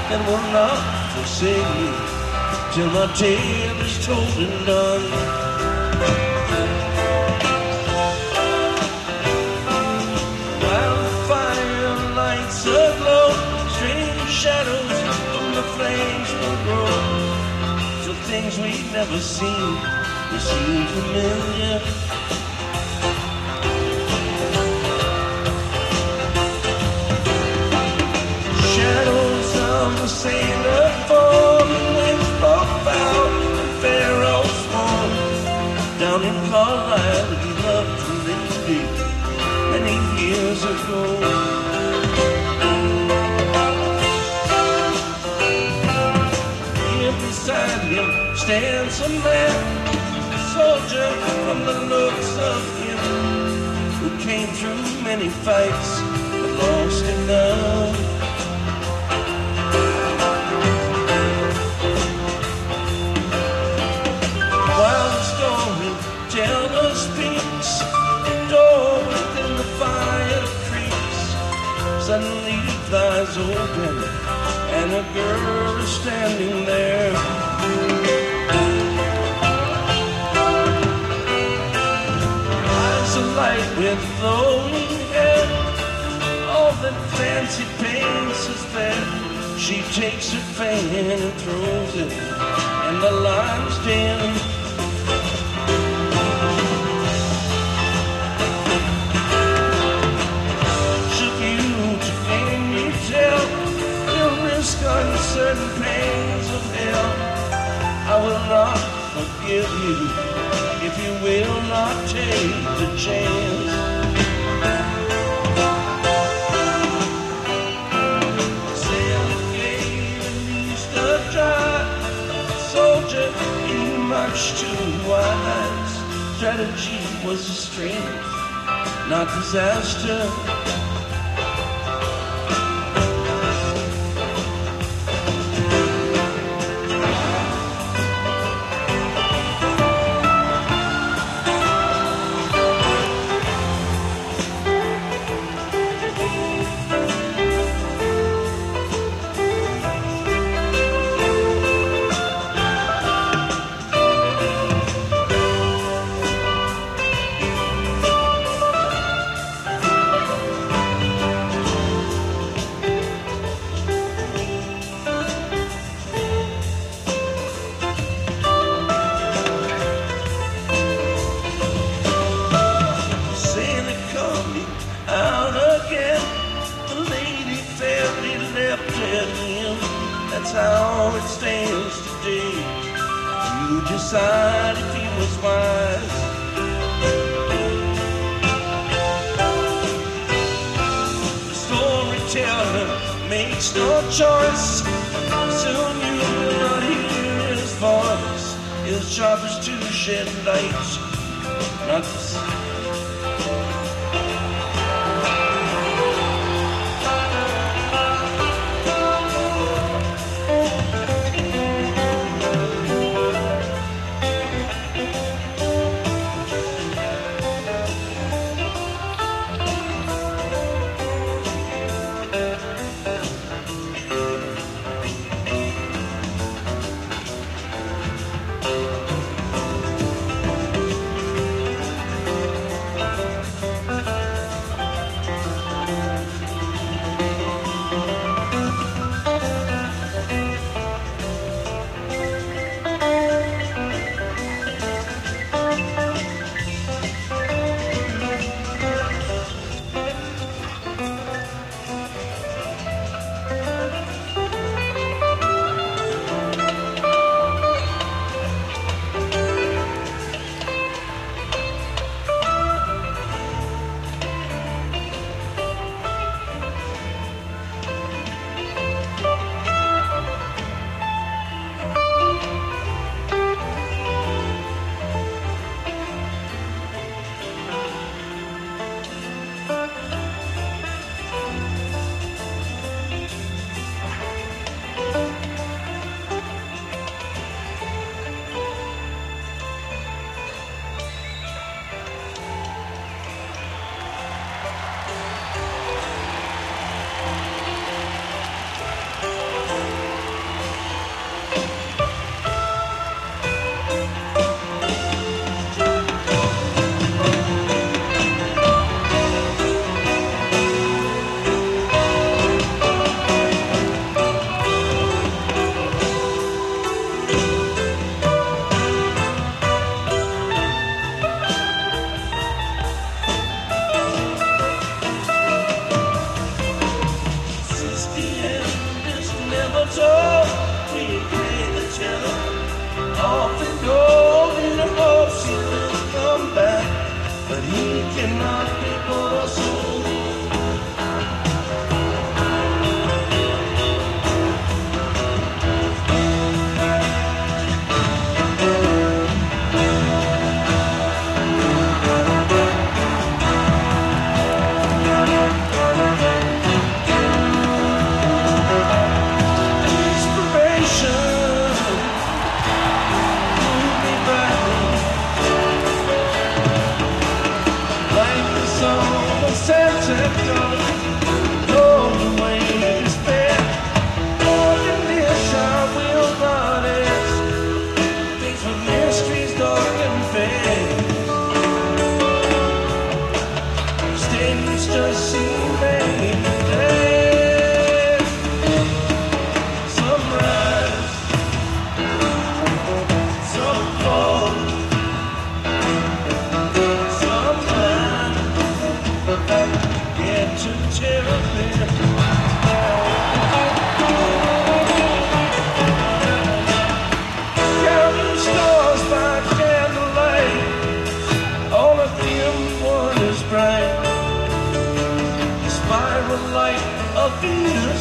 and will not forsake me till my tale is told and done. While the fire lights aglow, strange shadows from the flames will grow, till things we've never seen will seem familiar. Shadows of the sailor fall, the winds broke out, and Pharaoh's sworn. Down in Carlisle, he loved to lady many years ago. Here beside him stands a man, a soldier from the looks of him, who came through many fights but lost enough. Suddenly flies open, and a girl is standing there. Eyes alight with flowing hair, all that fancy paints is fair. She takes her fan and throws it, and the lion's den. Uncertain pains of hell, I will not forgive you if you will not take the chance. Sailor gave and Easter dry, soldier he marched to wise. Strategy was a strength, not disaster. That's how it stands today. You decide if he was wise. The storyteller makes no choice. Soon you will not hear his voice. His job is to shed light, not to see. but he cannot be put aside. Just seem some rise, some fall, some climb, get to therapy. Counting stars by candlelight, all of them one is bright. Spiral light of Venus